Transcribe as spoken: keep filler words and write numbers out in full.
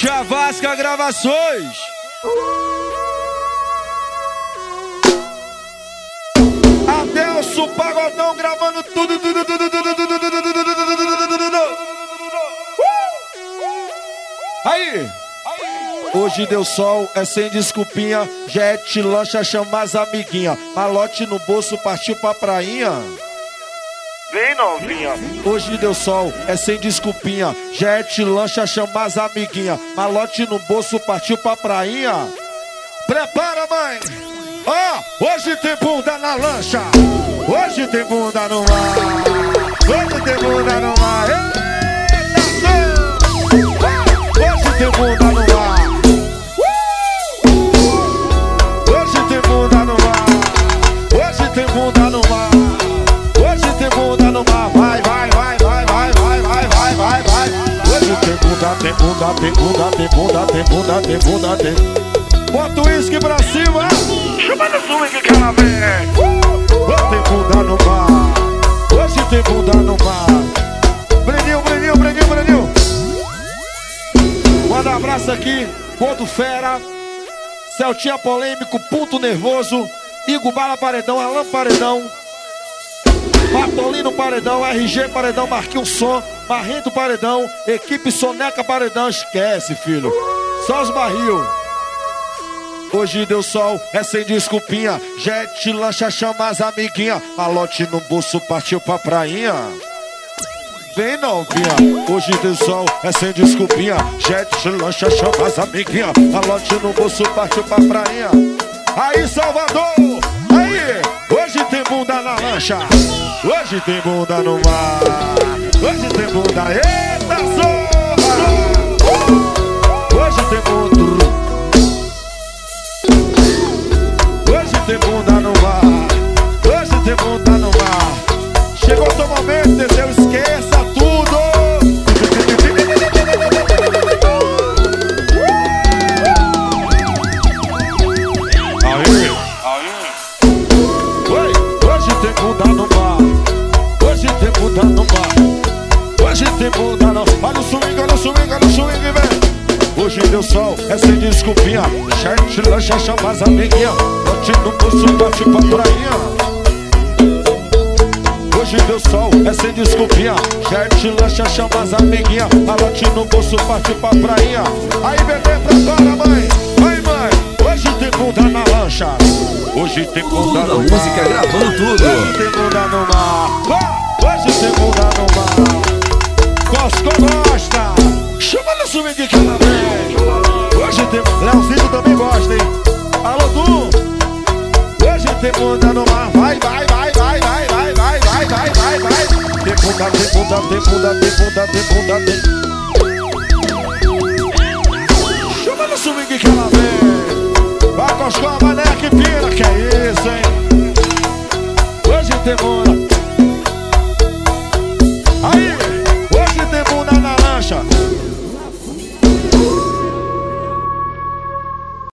Chavasca Gravações. Adelso Pagodão gravando tudo, tudo, tudo, tudo, tudo, tudo, tudo, tudo, tudo, tudo. Aí, hoje deu sol, é sem desculpinha. Jet, lancha, chama as amiguinha. Malote no bolso, partiu pra prainha. Vem, novinha. Hoje deu sol, é sem desculpinha. Jet, lancha, chama as amiguinha. Malote no bolso, partiu pra prainha. Prepara, mãe. Ó, oh, hoje tem bunda na lancha. Hoje tem bunda no mar. Hoje tem bunda no mar. Eita, hoje tem bunda no mar. Hoje tem bunda no mar. Hoje tem bunda no mar. Hoje tem bunda no mar. Vai, vai, vai, vai, vai, vai, vai, vai, vai, vai. Hoje tem bunda, tem bunda, tem bunda, tem bunda, tem bunda, tem bunda, tem. Bota o uísque pra cima. Chama no swing que ela vem. Hoje tem bunda no mar. Hoje tem bunda no mar. Breninho, Breninho, Breninho, Breninho. Manda um abraço aqui, Gordo Fera, Celtinha Polêmico, Ponto Nervoso, Igor Bala Paredão, Alan Paredão, Patolino Paredão, R G Paredão, Marquinhos Som, Marrento Paredão, Equipe Soneca Paredão. Esquece, filho, só os barril. Hoje deu sol, é sem desculpinha. Jet, lancha, chama as amiguinha. Malote no bolso, partiu pra prainha. Vem, novinha. Hoje deu sol, é sem desculpinha. Jet, lancha, chama as amiguinha. Malote no bolso, partiu pra prainha. Aí, Salvador, aí. Hoje tem bunda na lancha. Hoje tem bunda no mar. Hoje tem bunda, eita, zorra. Hoje tem bunda. Hoje tem bunda no mar. Hoje tem bunda no mar. Chegou o teu momento, Teseu, esqueça tudo. Aí, aí. Oi, hoje tem bunda no mar. Hoje tem bunda no mar. Hoje tem bunda no. Olha o swing, olha o swing, olha o swing, velho. Hoje deu sol, é sem desculpinha. Jet, lancha, chama as amiguinha. Bote no bolso, bate pra prainha. Hoje deu sol, é sem desculpinha. Jet, lancha, chama as amiguinha. Malote no bolso, parte pra prainha. Aí, bebê, prepara, mãe. Vai, mãe. Hoje tem bunda na lancha. Hoje tem bunda no mar. Música gravando tudo. Hoje tem bunda no mar. Hoje tem bunda no mar. Cosco gosta. Chama no swing que ela vem. Hoje tem... Leozinho também gosta, hein? Alô, Du. Hoje tem bunda no mar. Vai, vai, vai, vai, vai, vai, vai, vai, vai, vai, vai. Tem bunda, tem bunda, tem bunda, tem bunda, tem bunda, tem... Chama no swing que ela vem. Vai, Cosco, vai, né, que pira. Que é isso, hein? Hoje tem bunda.